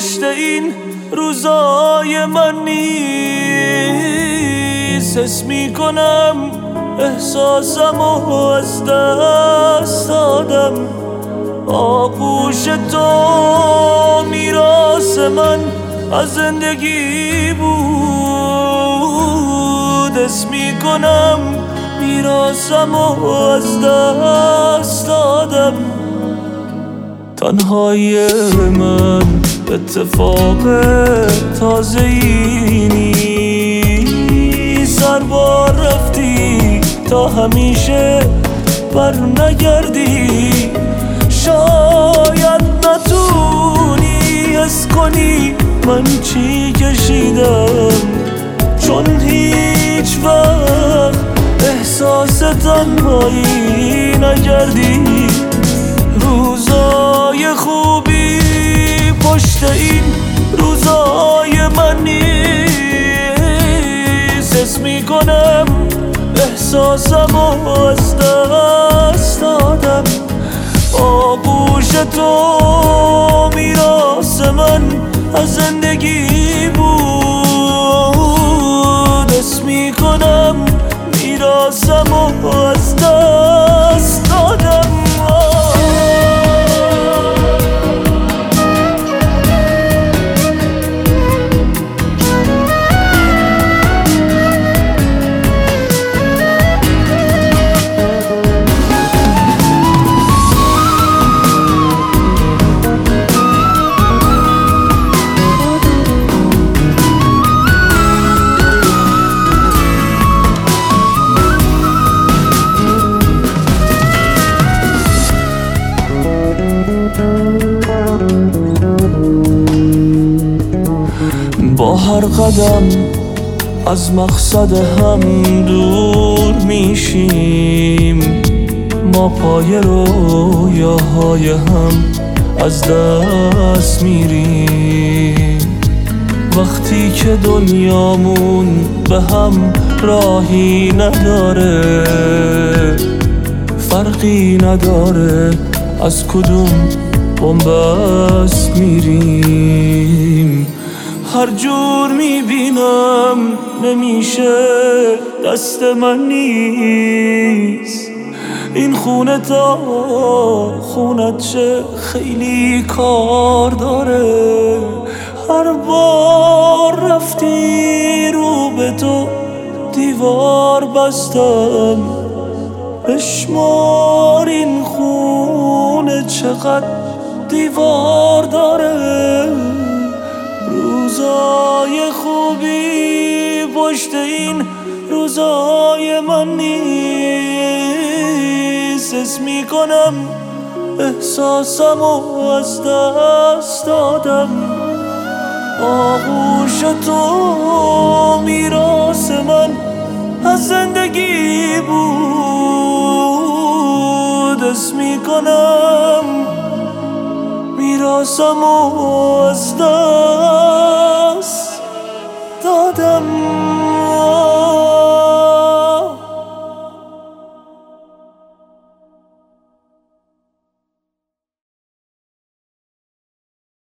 پشت این روزای من نیست. حس میکنم احساسمو از دست دادم. آغوش تو میراث من از زندگی بود. حس میکنم میراثمو از دست دادم. تنهایی من اتفاق تازه‌ای نیست. هر بار رفتی تا همیشه بر نگردی. شاید نتونی حس کنی من چی کشیدم، چون هیچ وقت احساس تنهایی نکردی. روزای خوبی پشت این روزای من نیست. حس میکنم احساسمو از دست دادم. آغوش تو میراث من از زندگی بود. حس میکنم میراثمو از دست دادم. با هر قدم از مقصد هم دور میشیم. ما پای رویاهای هم از دست میریم. وقتی که دنیامون به هم راهی نداره، فرقی نداره از کدوم بنبست میریم. هر جور میبینم نمیشه، دست من نیست. این خونه تا خونت شه خیلی کار داره. هر بار رفتی رو به تو دیوار بستم. بشمار این خونه چقدر دیوار داره. روزای خوبی پشت این روزای من نیست. حس میکنم احساسمو از دست دادم. آغوش تو میراث من از زندگی بود. حس میکنم میراثمو از دست